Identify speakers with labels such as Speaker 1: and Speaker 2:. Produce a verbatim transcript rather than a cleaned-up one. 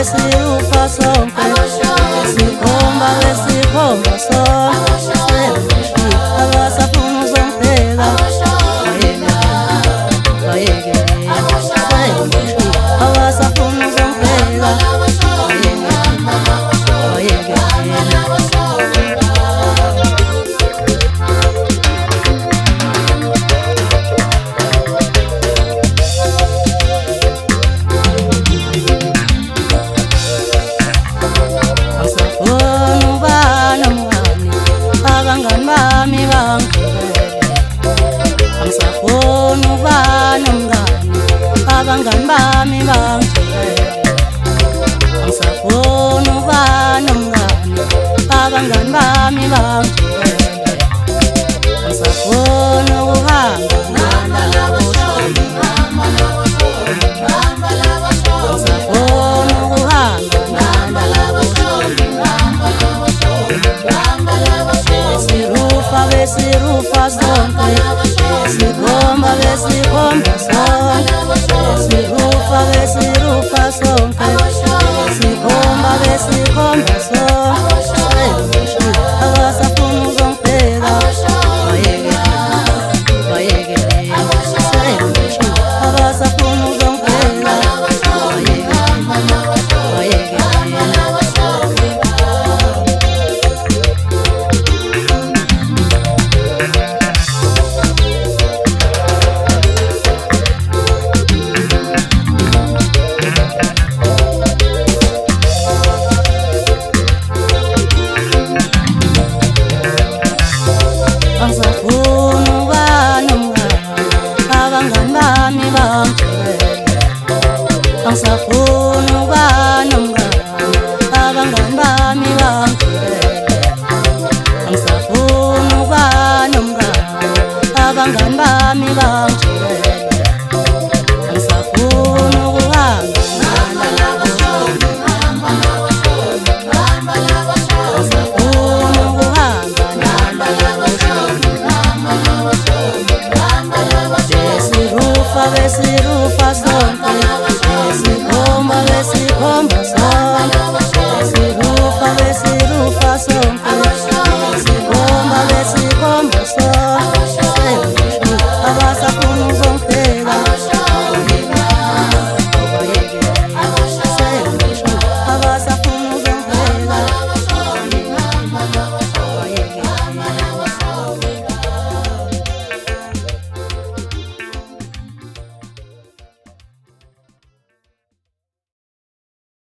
Speaker 1: besirufa sonke, besikhomba besikhomba sonke, abasafuna uzongibheka bayeke, abasafuna uzongibheka bayeke. Abangani bami bangigibele, angisafuni ukuba nomngani. Abangani bami bangigibele, angisafuni ukuba nomngani. Abangani bami bangigibele, angisafuni ukuhamba nalabo sholi, angisafuni ukuhamba nalabo sholi. Besirufa besirufa sonke, besikhomba besikhomba sonke, besirufa besirufa sonke, besikhomba besikhomba sonke, abasafuna uzongibheka bayeke bayeke, abasafuna uzongibheka bayeke bayeke. Angisafuni ukuba nomngani. Abangani bami bangigibele, angisafuni